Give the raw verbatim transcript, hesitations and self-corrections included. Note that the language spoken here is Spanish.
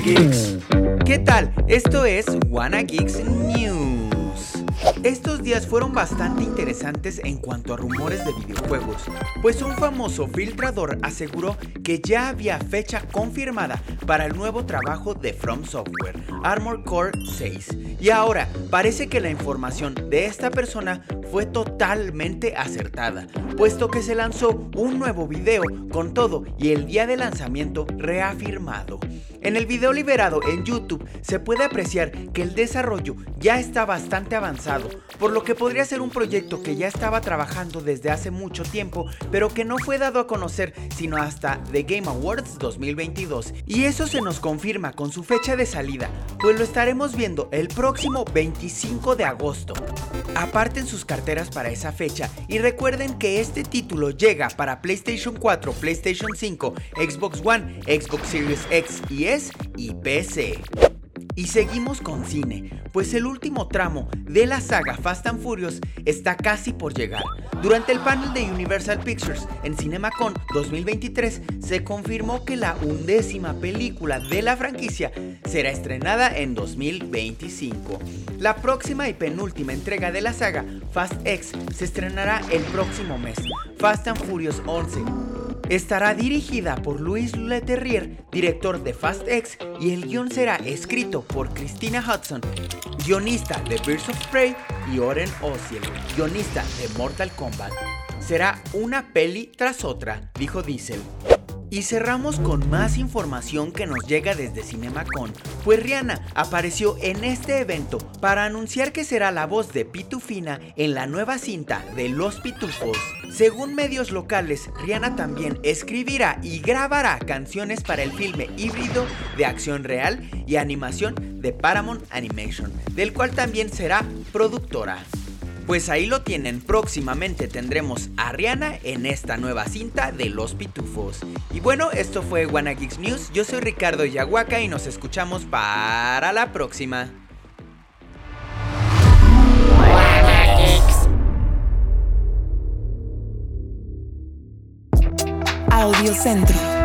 Geeks. ¿Qué tal? Esto es Wanna Geeks News. Estos días fueron bastante interesantes en cuanto a rumores de videojuegos, pues un famoso filtrador aseguró que ya había fecha confirmada para el nuevo trabajo de From Software, Armored Core seis. Y ahora parece que la información de esta persona fue totalmente acertada, puesto que se lanzó un nuevo video con todo y el día de lanzamiento reafirmado. En el video liberado en YouTube se puede apreciar que el desarrollo ya está bastante avanzado, por lo que podría ser un proyecto que ya estaba trabajando desde hace mucho tiempo, pero que no fue dado a conocer sino hasta The Game Awards dos mil veintidós. Y eso se nos confirma con su fecha de salida, pues lo estaremos viendo el próximo veinticinco de agosto. Aparten sus carteras para esa fecha y recuerden que este título llega para PlayStation cuatro, PlayStation cinco, Xbox One, Xbox Series X y S y P C. Y seguimos con cine, pues el último tramo de la saga Fast and Furious está casi por llegar. Durante el panel de Universal Pictures en CinemaCon dos mil veintitrés se confirmó que la undécima película de la franquicia será estrenada en dos mil veinticinco. La próxima y penúltima entrega de la saga, Fast X, se estrenará el próximo mes, Fast and Furious once. Estará dirigida por Louis Leterrier, director de Fast X, y el guión será escrito por Christina Hudson, guionista de Birds of Prey, y Oren Osiel, guionista de Mortal Kombat. Será una peli tras otra, dijo Diesel. Y cerramos con más información que nos llega desde CinemaCon, pues Rihanna apareció en este evento para anunciar que será la voz de Pitufina en la nueva cinta de Los Pitufos. Según medios locales, Rihanna también escribirá y grabará canciones para el filme híbrido de acción real y animación de Paramount Animation, del cual también será productora. Pues ahí lo tienen, próximamente tendremos a Rihanna en esta nueva cinta de Los Pitufos. Y bueno, esto fue Wanna Geeks News, yo soy Ricardo Yahuaca y nos escuchamos para la próxima. Wanna Geeks. Audio Centro.